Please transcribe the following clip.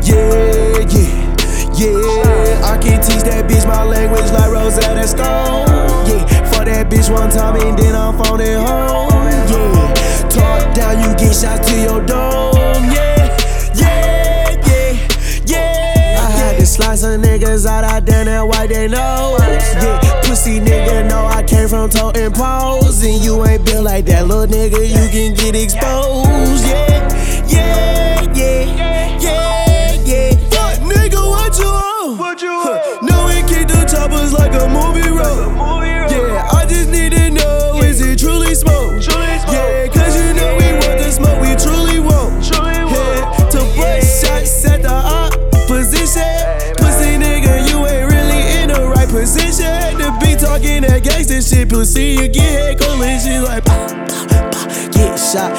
Yeah, yeah, yeah. I can teach that bitch my language like Rosetta Stone. Yeah, fuck that bitch one time and then I'm phoning home. Yeah, talk down, you get shots to your dome. Yeah, yeah, yeah, yeah. I had to slice some niggas out, I damn that white they know. Yeah, pussy nigga know I came from toting poles. And you ain't built like that, little nigga, you can get exposed. Yeah, yeah, yeah, yeah, yeah. Fuck nigga, what you on? No, we kick the choppers like a movie roll. Yeah, I just need to know, is it truly smoke? Yeah, cause you know we want the smoke, we truly won't. Yeah, to bust shots at the opposition. Pussy nigga, you ain't really in the right position to be talking that gangsta shit. Pussy, you get head collision like get shot.